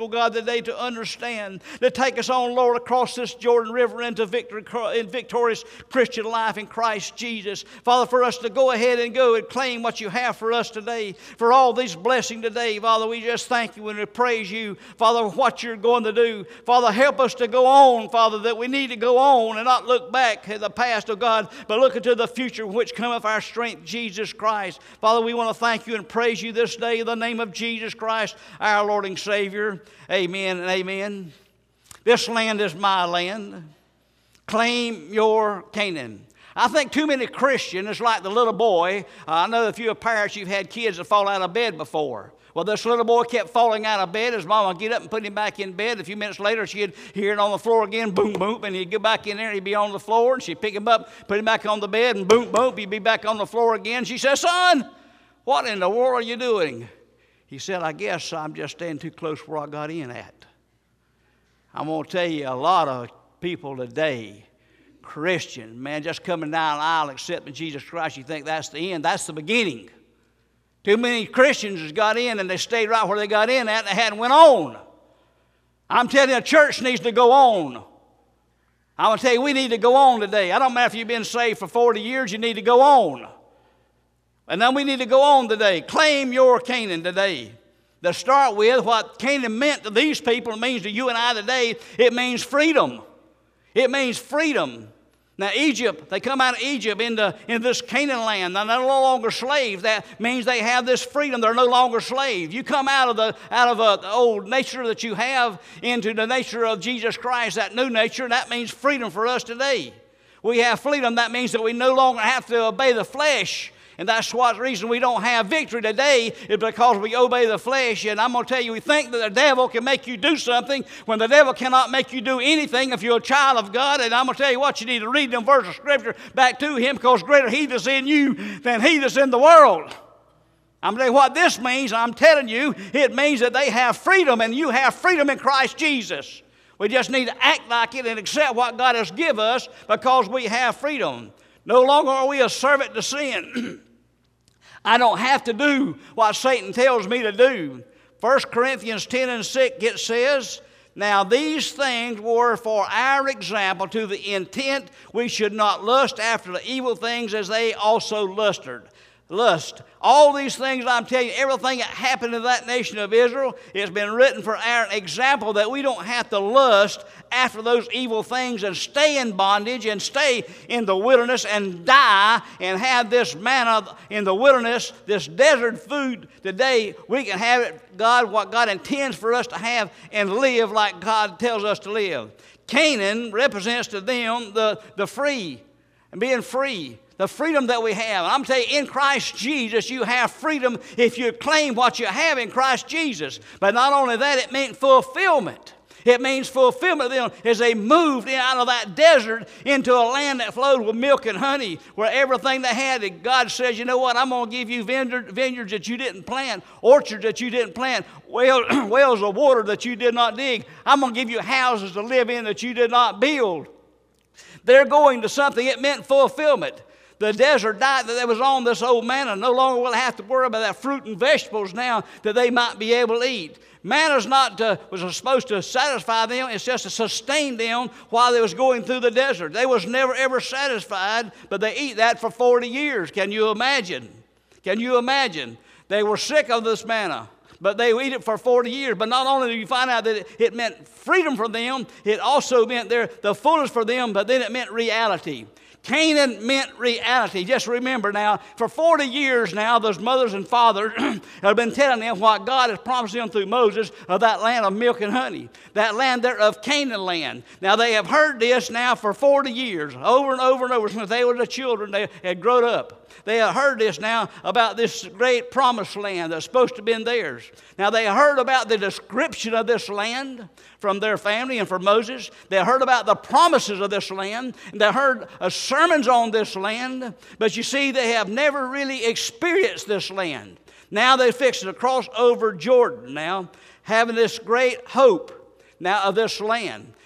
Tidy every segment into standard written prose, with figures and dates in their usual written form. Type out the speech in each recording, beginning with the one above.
people, God, today to understand, to take us on, Lord, across this Jordan River into victorious Christian life in Christ Jesus. Father, for us to go ahead and go and claim what you have for us today, for all these blessings today. Father, we just thank you and we praise you, Father, for what you're going to do. Father, help us to go on, Father, that we need to go on and not look back at the past, oh God, but look into the future, which cometh our strength, Jesus Christ. Father, we want to thank you and praise you this day in the name of Jesus Christ, our Lord and Savior. Amen and amen. This land is my land. Claim your Canaan. I think too many Christians, it's like the little boy. I know if you're a parent, you've had kids that fall out of bed before. Well, this little boy kept falling out of bed. His mama would get up and put him back in bed. A few minutes later, she'd hear it on the floor again, boom, boom, and he'd go back in there and he'd be on the floor, and she'd pick him up, put him back on the bed, and boom, boom, he'd be back on the floor again. She says, "Son, what in the world are you doing?" He said, "I guess I'm just staying too close where I got in at." I'm going to tell you, a lot of people today, Christian, man, just coming down the aisle accepting Jesus Christ, you think that's the end. That's the beginning. Too many Christians has got in and they stayed right where they got in at and they hadn't went on. I'm telling you, the church needs to go on. I'm going to tell you, we need to go on today. I don't matter if you've been saved for 40 years, you need to go on. And then we need to go on today. Claim your Canaan today. To start with, what Canaan meant to these people, it means to you and I today, it means freedom. It means freedom. Now, Egypt, they come out of Egypt into this Canaan land. Now, they're no longer slaves. That means they have this freedom. They're no longer slaves. You come out of the old nature that you have into the nature of Jesus Christ, that new nature, and that means freedom for us today. We have freedom. That means that we no longer have to obey the flesh. And that's what the reason we don't have victory today is because we obey the flesh. And I'm going to tell you, we think that the devil can make you do something when the devil cannot make you do anything if you're a child of God. And I'm going to tell you what, you need to read them verses of Scripture back to him, because greater he that's in you than he that's in the world. I'm going to tell you what this means. I'm telling you, it means that they have freedom and you have freedom in Christ Jesus. We just need to act like it and accept what God has given us because we have freedom. No longer are we a servant to sin. I don't have to do what Satan tells me to do. 1 Corinthians 10:6, it says, "Now these things were for our example, to the intent we should not lust after the evil things as they also lusted." Lust. All these things I'm telling you, everything that happened to that nation of Israel, has been written for our example, that we don't have to lust after those evil things and stay in bondage and stay in the wilderness and die and have this manna in the wilderness, this desert food today. We can have it, what God intends for us to have, and live like God tells us to live. Canaan represents to them the free, and being free. The freedom that we have. And I'm telling you, in Christ Jesus, you have freedom if you claim what you have in Christ Jesus. But not only that, it meant fulfillment. It means fulfillment then as they moved out of that desert into a land that flowed with milk and honey, where everything they had, God says, you know what, I'm going to give you vineyards that you didn't plant, orchards that you didn't plant, wells of water that you did not dig. I'm going to give you houses to live in that you did not build. They're going to something. It meant fulfillment. The desert diet that was on this old manna, no longer will have to worry about that fruit and vegetables now that they might be able to eat. Manna's not was supposed to satisfy them. It's just to sustain them while they was going through the desert. They was never ever satisfied, but they eat that for 40 years. Can you imagine? Can you imagine? They were sick of this manna, but they eat it for 40 years. But not only do you find out that it meant freedom for them, it also meant the fullness for them, but then it meant reality. Canaan meant reality. Just remember now, for 40 years now, those mothers and fathers have been telling them what God has promised them through Moses of that land of milk and honey, that land there of Canaan land. Now, they have heard this now for 40 years, over and over and over, since they were the children, they had grown up. They have heard this now about this great promised land that's supposed to have been theirs. Now, they heard about the description of this land from their family and from Moses. They heard about the promises of this land. And they heard sermons on this land. But you see, they have never really experienced this land. Now they're fixing to cross over Jordan now, having this great hope now of this land.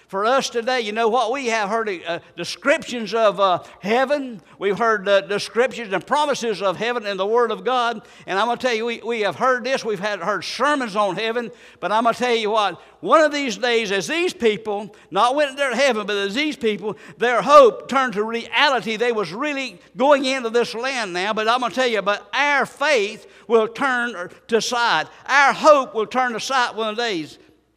For us today, you know what? We have heard descriptions of heaven. We've heard descriptions and promises of heaven in the Word of God. And I'm going to tell you, we have heard this. We've heard sermons on heaven. But I'm going to tell you what, one of these days, as these people, not went to heaven, but as these people, their hope turned to reality. They was really going into this land now. But I'm going to tell you, but our faith will turn to sight. Our hope will turn to sight one of these.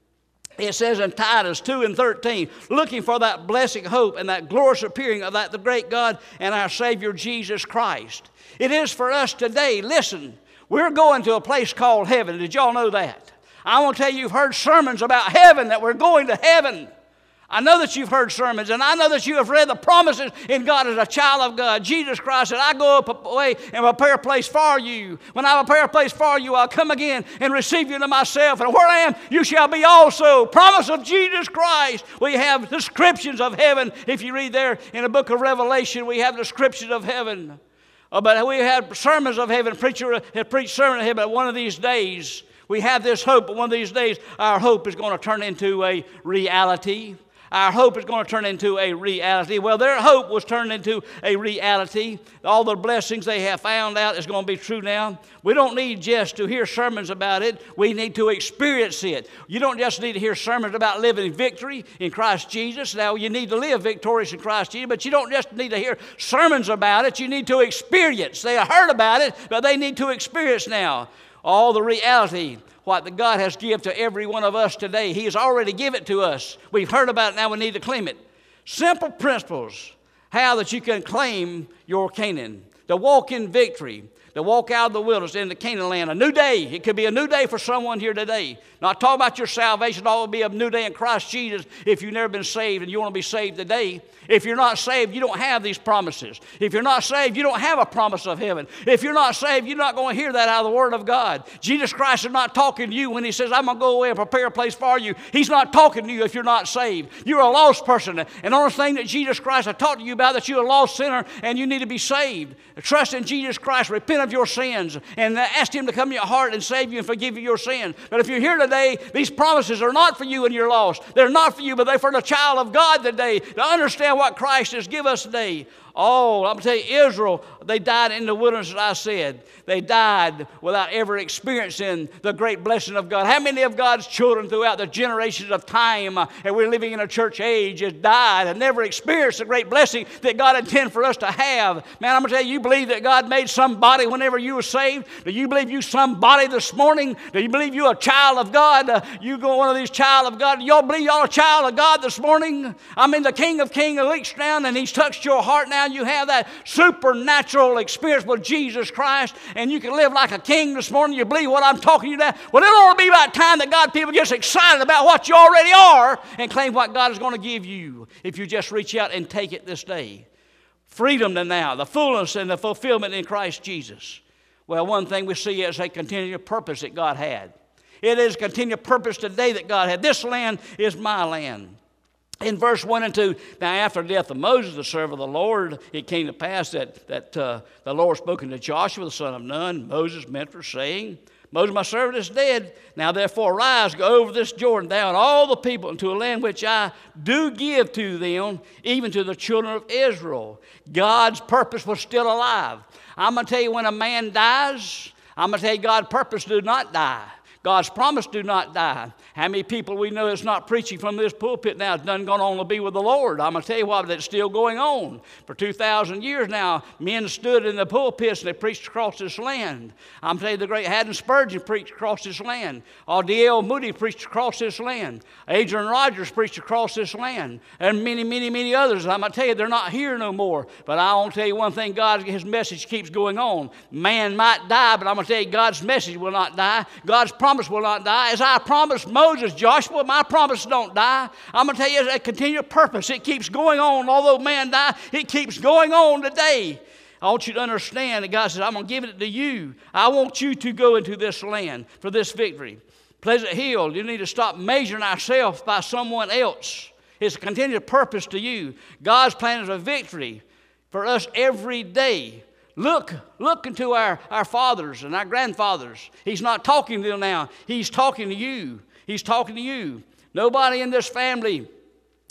It says in Titus 2:13, looking for that blessed hope and that glorious appearing of that the great God and our Savior Jesus Christ. It is for us today. Listen, we're going to a place called heaven. Did y'all know that? I want to tell you, you've heard sermons about heaven, that we're going to heaven. I know that you've heard sermons, and I know that you have read the promises in God as a child of God. Jesus Christ said, I go up away and prepare a place for you. When I prepare a place for you, I'll come again and receive you to myself. And where I am, you shall be also. Promise of Jesus Christ. We have descriptions of heaven. If you read there in the book of Revelation, we have descriptions of heaven. But we have sermons of heaven. Preacher have preached sermons of heaven. But one of these days, we have this hope. But one of these days, our hope is going to turn into a reality. Our hope is going to turn into a reality. Well, their hope was turned into a reality. All the blessings they have found out is going to be true now. We don't need just to hear sermons about it. We need to experience it. You don't just need to hear sermons about living in victory in Christ Jesus. Now, you need to live victorious in Christ Jesus, but you don't just need to hear sermons about it. You need to experience. They have heard about it, but they need to experience now all the reality what the God has given to every one of us today. He has already given it to us. We've heard about it, now we need to claim it. Simple principles, how that you can claim your Canaan, to walk in victory, to walk out of the wilderness into Canaan land. A new day. It could be a new day for someone here today. Not talking about your salvation. It will be a new day in Christ Jesus if you've never been saved and you want to be saved today. If you're not saved, you don't have these promises. If you're not saved, you don't have a promise of heaven. If you're not saved, you're not going to hear that out of the Word of God. Jesus Christ is not talking to you when He says, I'm going to go away and prepare a place for you. He's not talking to you if you're not saved. You're a lost person. And the only thing that Jesus Christ has taught you about that you're a lost sinner and you need to be saved. Trust in Jesus Christ. Repent of your sins and ask Him to come in your heart and save you and forgive you your sins. But if you're here today, these promises are not for you and you're lost. They're not for you, but they're for the child of God today to understand what Christ has given us today. Oh, I'm going to tell you, Israel, they died in the wilderness, as I said. They died without ever experiencing the great blessing of God. How many of God's children throughout the generations of time, and we're living in a church age, has died and never experienced the great blessing that God intended for us to have? Man, I'm going to tell you, you believe that God made somebody whenever you were saved? Do you believe you somebody this morning? Do you believe you're a child of God? You go one of these child of God. Do y'all believe y'all a child of God this morning? I mean, the King of Kings reached down and He's touched your heart now. You have that supernatural experience with Jesus Christ, and you can live like a king this morning. You believe what I'm talking to you now? Well, it ought to be about time that God people get excited about what you already are and claim what God is going to give you if you just reach out and take it this day. Freedom to now, the fullness and the fulfillment in Christ Jesus. Well, one thing we see is a continued purpose that God had. It is a continued purpose today that God had. This land is my land. In verse 1 and 2, now after the death of Moses, the servant of the Lord, it came to pass that the Lord spoke unto Joshua, the son of Nun, Moses' mentor, saying, Moses, my servant, is dead. Now therefore arise, go over this Jordan, thou and all the people, into a land which I do give to them, even to the children of Israel. God's purpose was still alive. I'm going to tell you, when a man dies, I'm going to tell you, God's purpose do not die. God's promise do not die. How many people we know that's not preaching from this pulpit now has done gone on to be with the Lord? I'm going to tell you what, that's still going on. For 2,000 years now, men stood in the pulpits and they preached across this land. I'm going to tell you, the great Haddon Spurgeon preached across this land. D.L. Moody preached across this land. Adrian Rogers preached across this land. And many, many, many others. I'm going to tell you, they're not here no more. But I want to tell you one thing, God, His message keeps going on. Man might die, but I'm going to tell you, God's message will not die. God's promise will not die. As I promised Moses, Joshua, my promise don't die. I'm going to tell you, it's a continual purpose. It keeps going on. Although man died, it keeps going on today. I want you to understand that God says, I'm going to give it to you. I want you to go into this land for this victory. Pleasant Hill, you need to stop measuring ourselves by someone else. It's a continual purpose to you. God's plan is a victory for us every day. Look into our fathers and our grandfathers. He's not talking to them now. He's talking to you. He's talking to you. Nobody in this family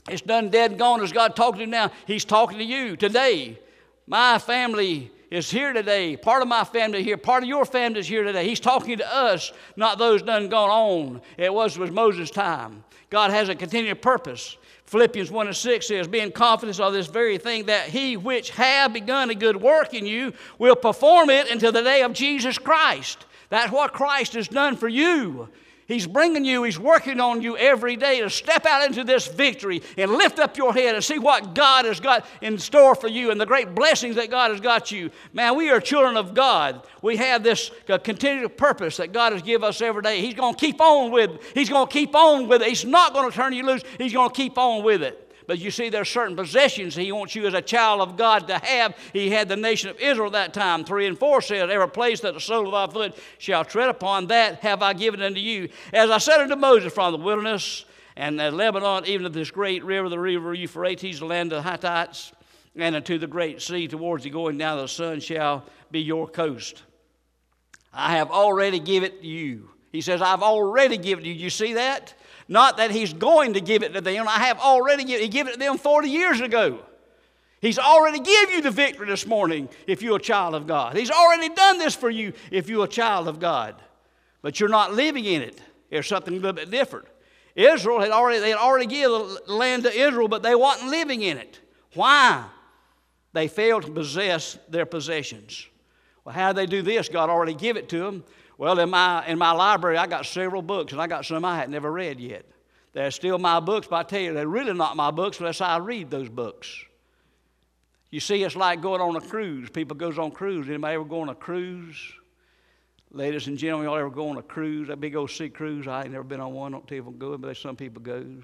It's done dead and gone. Is God talking to you now? He's talking to you today. My family is here today. Part of my family here. Part of your family is here today. He's talking to us, not those done gone on. It was Moses' time. God has a continued purpose. Philippians 1:6 says, being confident of this very thing, that he which hath begun a good work in you will perform it until the day of Jesus Christ. That's what Christ has done for you. He's bringing you, He's working on you every day to step out into this victory and lift up your head and see what God has got in store for you and the great blessings that God has got you. Man, we are children of God. We have this continued purpose that God has given us every day. He's going to keep on with it. He's going to keep on with it. He's not going to turn you loose. He's going to keep on with it. But you see, there are certain possessions He wants you as a child of God to have. He had the nation of Israel at that time. 3 and 4 says, every place that the sole of thy foot shall tread upon, that have I given unto you. As I said unto Moses from the wilderness and Lebanon, even to this great river, the river Euphrates, the land of the Hittites, and unto the great sea towards the going down of the sun shall be your coast. I have already given it to you. He says, I've already given it to you. You see that? Not that He's going to give it to them. I have already given it. He gave it to them 40 years ago. He's already given you the victory this morning if you're a child of God. He's already done this for you if you're a child of God. But you're not living in it. There's something a little bit different. Israel they had already given the land to Israel, but they wasn't living in it. Why? They failed to possess their possessions. Well, how did they do this? God already gave it to them. Well, in my library, I got several books, and I got some I had never read yet. They're still my books, but I tell you, they're really not my books unless I read those books. You see, it's like going on a cruise. People goes on cruise. Anybody ever go on a cruise? Ladies and gentlemen, y'all ever go on a cruise? That big old sea cruise? I ain't never been on one. I don't tell you if I'm going, but some people goes.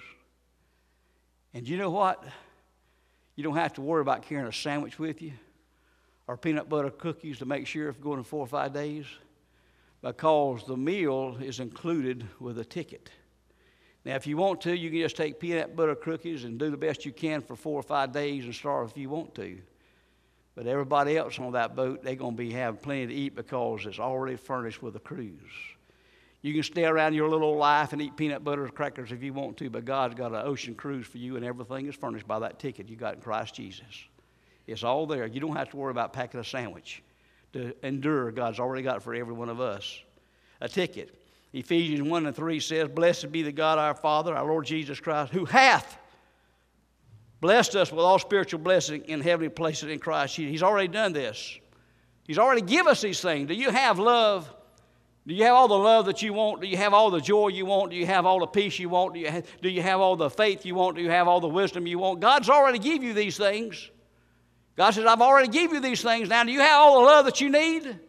And you know what? You don't have to worry about carrying a sandwich with you or peanut butter cookies to make sure if you're going in 4 or 5 days, because the meal is included with a ticket. Now, if you want to, you can just take peanut butter cookies and do the best you can for 4 or 5 days and starve if you want to. But everybody else on that boat, they're going to be having plenty to eat because it's already furnished with a cruise. You can stay around your little old life and eat peanut butter crackers if you want to, but God's got an ocean cruise for you, and everything is furnished by that ticket you got in Christ Jesus. It's all there. You don't have to worry about packing a sandwich to endure. God's already got it for every one of us. A ticket. Ephesians 1 and 3 says, blessed be the God our Father, our Lord Jesus Christ, who hath blessed us with all spiritual blessing in heavenly places in Christ Jesus. He's already done this. He's already given us these things. Do you have love? Do you have all the love that you want? Do you have all the joy you want? Do you have all the peace you want? Do you have all the faith you want? Do you have all the wisdom you want? God's already given you these things. God says, I've already given you these things. Now, do you have all the love that you need?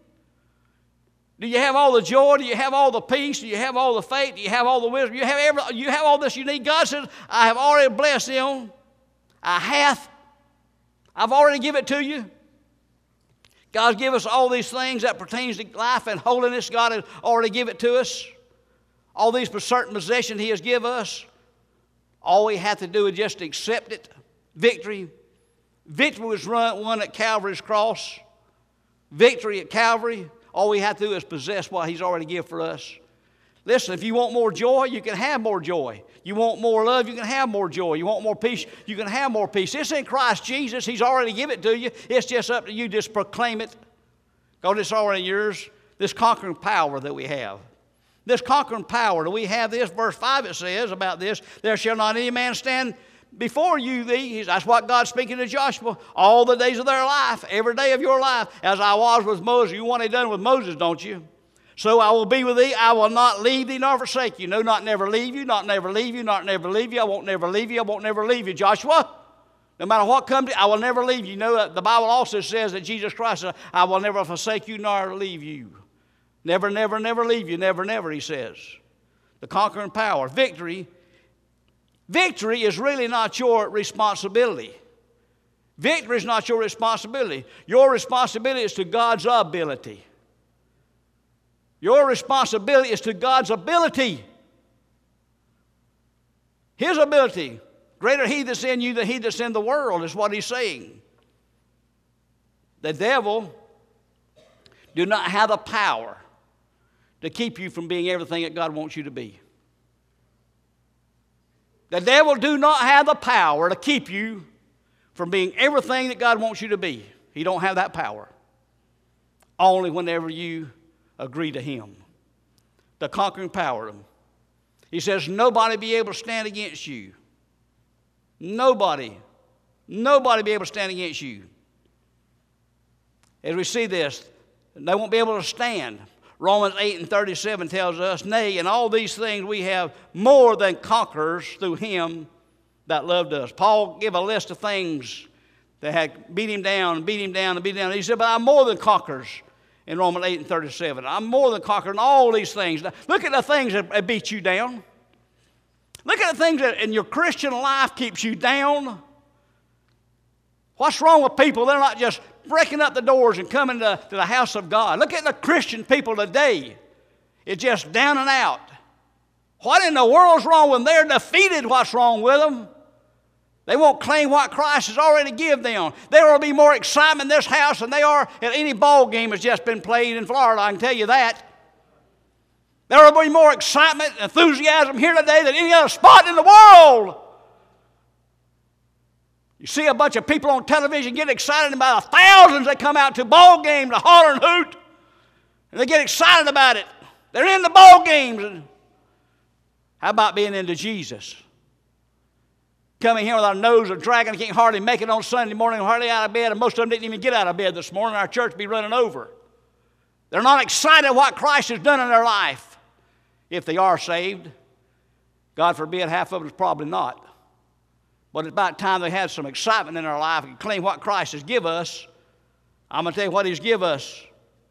Do you have all the joy? Do you have all the peace? Do you have all the faith? Do you have all the wisdom? You have all this you need? God says, I have already blessed them. I've already given it to you. God's given us all these things that pertains to life and holiness. God has already given it to us. All these certain possessions He has given us. All we have to do is just accept it. Victory. Victory was won at Calvary's cross. Victory at Calvary. All we have to do is possess what He's already given for us. Listen, if you want more joy, you can have more joy. You want more love, you can have more joy. You want more peace, you can have more peace. It's in Christ Jesus. He's already given it to you. It's just up to you. Just proclaim it. because it's already yours. This conquering power that we have. This conquering power that we have, this verse 5 it says about this, there shall not any man stand before you thee. That's what God's speaking to Joshua. All the days of their life, every day of your life, as I was with Moses. You want it done with Moses, don't you? So I will be with thee. I will not leave thee nor forsake you. No, not never leave you, not never leave you, not never leave you. I won't never leave you. I won't never leave you, Joshua. No matter what comes, I will never leave you. You know, the Bible also says that Jesus Christ said, I will never forsake you nor leave you. Never, never, never leave you. Never, never, he says. The conquering power. Victory. Victory is really not your responsibility. Victory is not your responsibility. Your responsibility is to God's ability. Your responsibility is to God's ability. His ability. Greater he that's in you than he that's in the world is what he's saying. The devil do not have the power to keep you from being everything that God wants you to be. The devil do not have the power to keep you from being everything that God wants you to be. He don't have that power. Only whenever you agree to him. The conquering power of him. He says, nobody be able to stand against you. Nobody. Nobody be able to stand against you. As we see this, they won't be able to stand. Romans 8:37 tells us, nay, in all these things we have more than conquerors through him that loved us. Paul gave a list of things that had beat him down and beat him down and beat him down. He said, but I'm more than conquerors in Romans 8:37. I'm more than conquerors in all these things. Now, look at the things that beat you down. Look at the things that in your Christian life keeps you down. What's wrong with people? They're not just breaking up the doors and coming to the house of God. Look at the Christian people today. It's just down and out. What in the world's wrong with them? They're defeated. What's wrong with them? They won't claim what Christ has already given them. There will be more excitement in this house than they are at any ball game that's just been played in Florida, I can tell you that. There will be more excitement and enthusiasm here today than any other spot in the world. You see a bunch of people on television get excited about the thousands that come out to ball games to holler and hoot. And they get excited about it. They're in the ball games. How about being into Jesus? Coming here with our nose and dragging, can't hardly make it on Sunday morning, hardly out of bed, and most of them didn't even get out of bed this morning. Our church be running over. They're not excited what Christ has done in their life. If they are saved, God forbid, half of them is probably not. But it's about time they had some excitement in their life and claim what Christ has given us. I'm going to tell you what he's given us.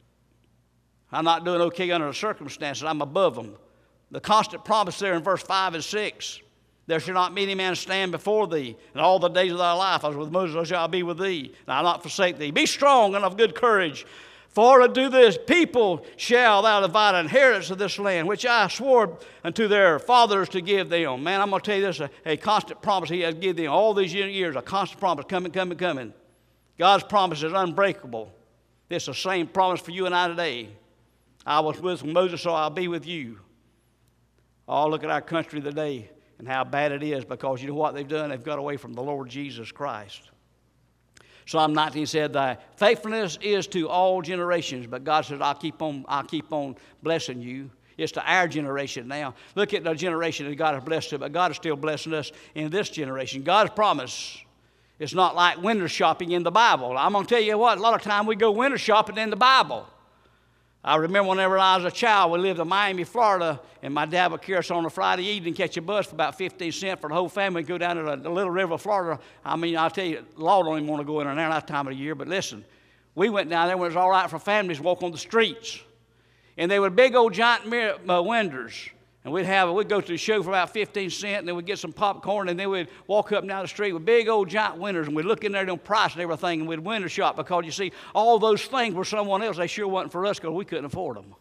I'm not doing okay under the circumstances. I'm above them. The constant promise there in verse 5 and 6. There shall not be any man stand before thee. In all the days of thy life I was with Moses, so shall I be with thee. And I'll not forsake thee. Be strong and of good courage. For to do this, people shall thou divide an inheritance of this land, which I swore unto their fathers to give them. Man, I'm going to tell you this, a constant promise he has given them all these years, a constant promise, coming, coming, coming. God's promise is unbreakable. It's the same promise for you and I today. I was with Moses, so I'll be with you. Oh, look at our country today and how bad it is, because you know what they've done? They've got away from the Lord Jesus Christ. Psalm 19 said, thy faithfulness is to all generations. But God says, I'll keep on blessing you. It's to our generation now. Look at the generation that God has blessed us, but God is still blessing us in this generation. God's promise is not like window shopping in the Bible. I'm going to tell you what, a lot of time we go window shopping in the Bible. I remember whenever I was a child, we lived in Miami, Florida, and my dad would carry us on a Friday evening, catch a bus for about 15 cents for the whole family, go down to the Little River of Florida. I mean, I'll tell you, law don't even want to go in there that time of the year, but listen, we went down there when it was all right for families to walk on the streets. And they were big old giant windows. And we'd go to the show for about 15 cents, and then we'd get some popcorn, and then we'd walk up and down the street with big old giant windows, and we'd look in there on price and everything, and we'd window shop, because you see, all those things were someone else. They sure wasn't for us, because we couldn't afford them.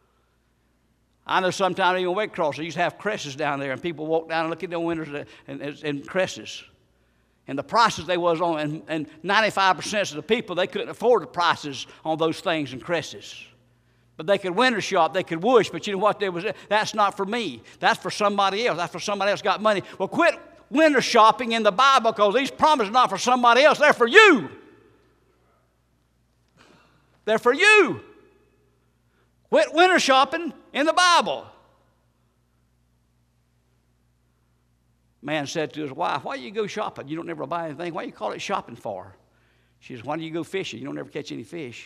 I know sometimes even Wake Cross, they used to have cresses down there, and people walk down and look at their windows and cresses. And the prices they was on, and 95% of the people, they couldn't afford the prices on those things and cresses. But they could window shop, they could whoosh, but you know what? That's not for me. That's for somebody else. That's for somebody else got money. Well, quit window shopping in the Bible, because these promises are not for somebody else. They're for you. They're for you. Quit window shopping in the Bible. Man said to his wife, why do you go shopping? You don't never buy anything. Why do you call it shopping for? She says, why do you go fishing? You don't ever catch any fish.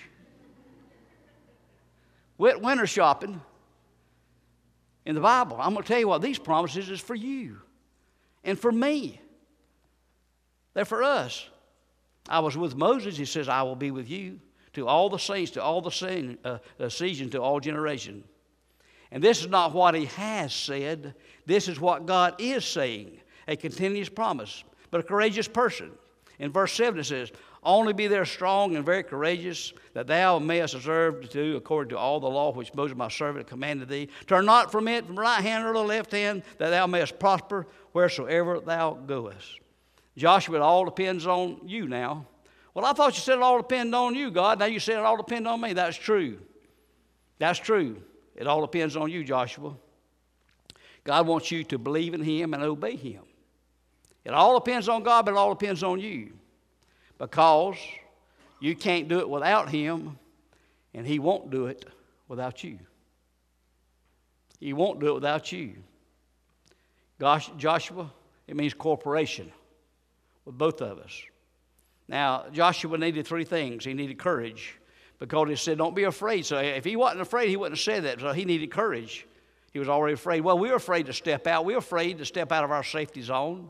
Quit winter shopping in the Bible. I'm going to tell you what, these promises is for you and for me. They're for us. I was with Moses. He says, I will be with you to all the saints, to all the seasons, to all generations. And this is not what he has said. This is what God is saying, a continuous promise, but a courageous person. In verse 7 it says, only be there strong and very courageous, that thou mayest observe to do according to all the law which Moses my servant commanded thee. Turn not from it from the right hand or the left hand, that thou mayest prosper wheresoever thou goest. Joshua, it all depends on you now. Well, I thought you said it all depends on you, God. Now you said it all depends on me. That's true. That's true. It all depends on you, Joshua. God wants you to believe in him and obey him. It all depends on God, but it all depends on you. Because you can't do it without Him, and He won't do it without you. He won't do it without you. Joshua, it means cooperation with both of us. Now, Joshua needed three things. He needed courage, because He said, don't be afraid. So if he wasn't afraid, he wouldn't have said that. So he needed courage. He was already afraid. Well, we were afraid to step out. We were afraid to step out of our safety zone.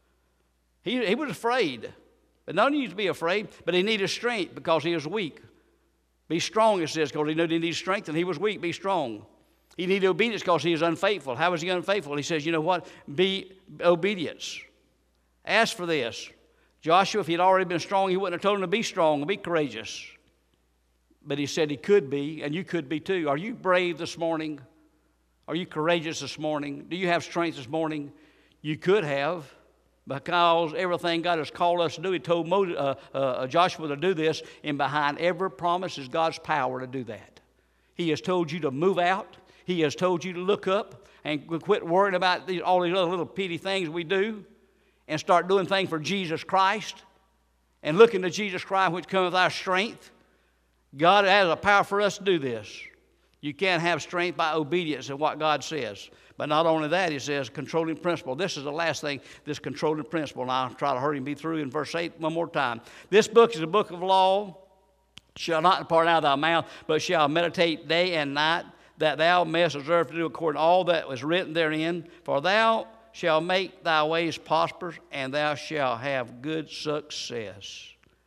He was afraid. But none of you to be afraid. But he needed strength because he was weak. Be strong, it says, because he knew he needed strength, and he was weak. Be strong. He needed obedience because he was unfaithful. How was he unfaithful? He says, you know what? Be obedience. Ask for this. Joshua, if he'd already been strong, he wouldn't have told him to be strong and be courageous. But he said he could be, and you could be too. Are you brave this morning? Are you courageous this morning? Do you have strength this morning? You could have, because everything God has called us to do, He told Joshua to do this, and behind every promise is God's power to do that. He has told you to move out. He has told you to look up and quit worrying about all these other little petty things we do and start doing things for Jesus Christ and looking to Jesus Christ, which cometh our strength. God has a power for us to do this. You can't have strength by obedience in what God says. But not only that, He says controlling principle. This is the last thing, this controlling principle. And I'll try to hurry and be through in verse 8 one more time. This book is a book of law. Shall not depart out of thy mouth, but shall meditate day and night, that thou mayest observe to do according to all that was written therein. For thou shalt make thy ways prosperous, and thou shalt have good success.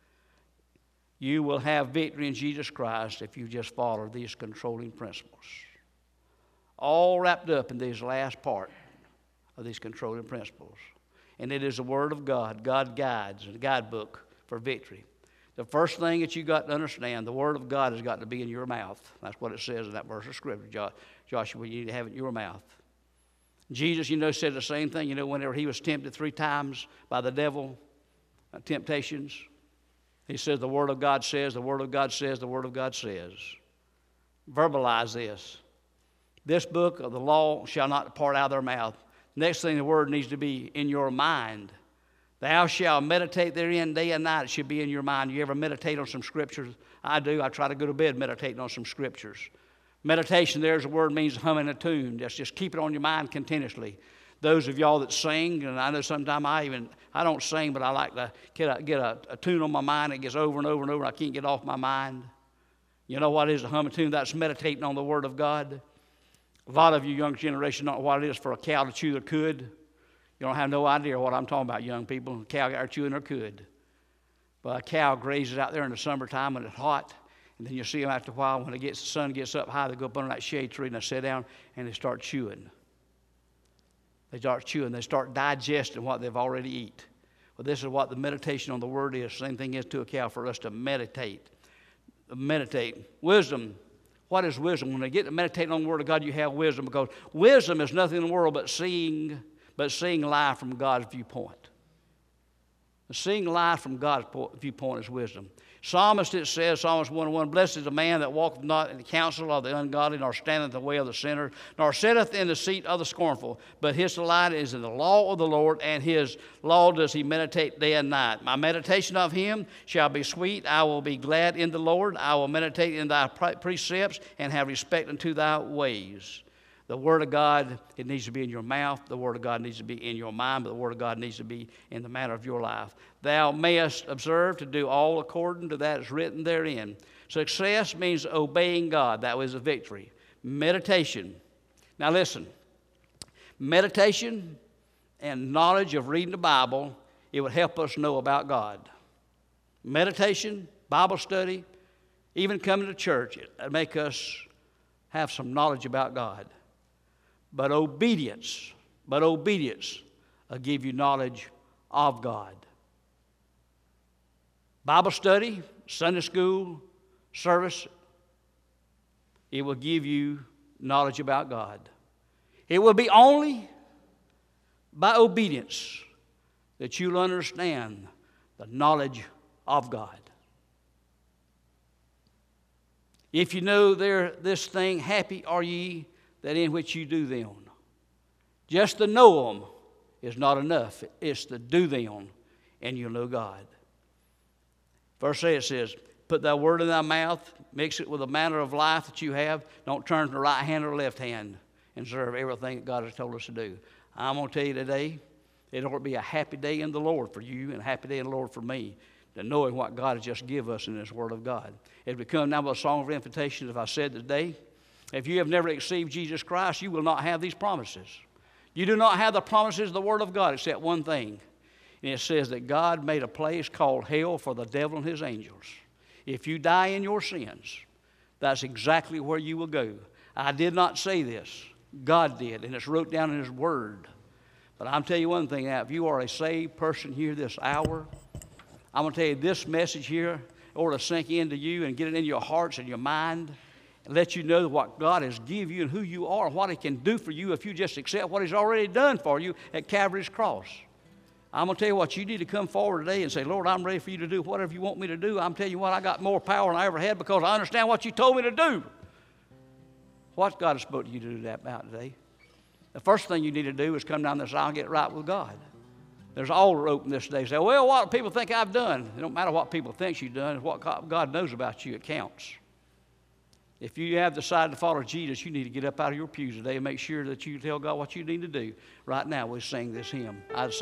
You will have victory in Jesus Christ if you just follow these controlling principles. All wrapped up in this last part of these controlling principles. And it is the Word of God. God guides, a guidebook for victory. The first thing that you got to understand, the Word of God has got to be in your mouth. That's what it says in that verse of Scripture. Joshua, you need to have it in your mouth. Jesus, said the same thing. Whenever He was tempted 3 times by the devil, temptations, He says, the Word of God says, the Word of God says, the Word of God says. Verbalize this. This book of the law shall not depart out of their mouth. Next thing, the Word needs to be in your mind. Thou shalt meditate therein day and night. It should be in your mind. You ever meditate on some scriptures? I do. I try to go to bed meditating on some scriptures. Meditation, there's a word, means humming a tune. Just keep it on your mind continuously. Those of y'all that sing, and I know sometimes I don't sing, but I like to get a tune on my mind. It gets over and over and over. I can't get off my mind. You know what is a humming tune? That's meditating on the Word of God. A lot of you young generation don't know what it is for a cow to chew their cud. You don't have no idea what I'm talking about, young people. A cow got her chewing her cud. But a cow grazes out there in the summertime when it's hot, and then you see them after a while when the sun gets up high, they go up under that shade tree and they sit down and they start chewing. They start chewing. They start digesting what they've already eat. Well, this is what the meditation on the Word is. Same thing is to a cow, for us to meditate. Meditate. Wisdom. What is wisdom? When they get to meditate on the Word of God, you have wisdom, because wisdom is nothing in the world but seeing life from God's viewpoint. Seeing life from God's viewpoint is wisdom. Psalmist, it says, Psalms 1:1, blessed is the man that walketh not in the counsel of the ungodly, nor standeth in the way of the sinner, nor sitteth in the seat of the scornful. But his delight is in the law of the Lord, and His law does he meditate day and night. My meditation of Him shall be sweet. I will be glad in the Lord. I will meditate in thy precepts, and have respect unto thy ways. The Word of God, it needs to be in your mouth. The Word of God needs to be in your mind, but the Word of God needs to be in the matter of your life. Thou mayest observe to do all according to that is written therein. Success means obeying God. That was a victory. Meditation. Now listen. Meditation and knowledge of reading the Bible, it would help us know about God. Meditation, Bible study, even coming to church, it would make us have some knowledge about God. But obedience will give you knowledge of God. Bible study, Sunday school, service, it will give you knowledge about God. It will be only by obedience that you'll understand the knowledge of God. If you know this thing, happy are ye that in which you do them. Just to know them is not enough. It's to do them, and you'll know God. Verse 8 says, put thy word in thy mouth, mix it with the manner of life that you have. Don't turn to the right hand or left hand and serve everything that God has told us to do. I'm going to tell you today, it ought to be a happy day in the Lord for you and a happy day in the Lord for me, to knowing what God has just given us in this Word of God. It become now a song of invitation, as I said today. If you have never received Jesus Christ, you will not have these promises. You do not have the promises of the Word of God except one thing. And it says that God made a place called hell for the devil and his angels. If you die in your sins, that's exactly where you will go. I did not say this. God did, and it's wrote down in His Word. But I'm telling you one thing now, if you are a saved person here this hour, I'm going to tell you this message here ought to sink into you and get it in your hearts and your mind and let you know what God has given you and who you are and what He can do for you if you just accept what He's already done for you at Calvary's cross. I'm going to tell you what, you need to come forward today and say, Lord, I'm ready for you to do whatever you want me to do. I'm telling you what, I got more power than I ever had because I understand what you told me to do. What God has spoken to you to do that about today? The first thing you need to do is come down this aisle and get right with God. There's an altar open this day. Say, well, what do people think I've done? It don't matter what people think you've done. It's what God knows about you. It counts. If you have decided to follow Jesus, you need to get up out of your pews today and make sure that you tell God what you need to do. Right now, we sing this hymn. I decided